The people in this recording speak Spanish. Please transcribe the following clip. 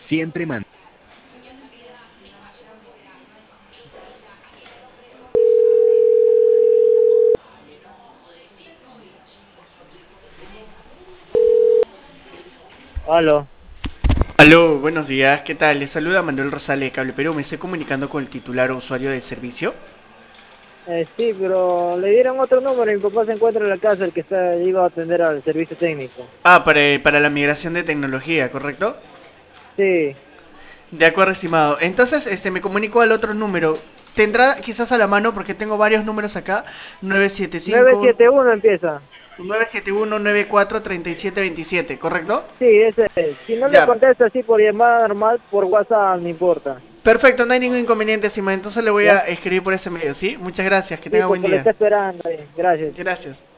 Siempre man. Aló. Aló, buenos días, ¿qué tal? Les saluda Manuel Rosales de Cable Perú. Me estoy comunicando con el titular o usuario del servicio. Sí, pero le dieron otro número y mi papá se encuentra en la casa, el que iba a atender al servicio técnico. Ah, para la migración de tecnología, ¿correcto? Sí, De acuerdo, estimado. Entonces, me comunico al otro número. Tendrá quizás a la mano, porque tengo varios números acá. Nueve siete nueve cinco siete uno empieza. 971 94 37 27, ¿correcto? Sí, ese es. Si no le Ya. contesta así por llamada normal, por WhatsApp, no importa. Perfecto, no hay ningún inconveniente, estimado. Entonces le voy a ¿Ya? escribir por ese medio, ¿sí? Muchas gracias, que Sí, tenga buen porque le está día. esperando ahí. Gracias. Gracias.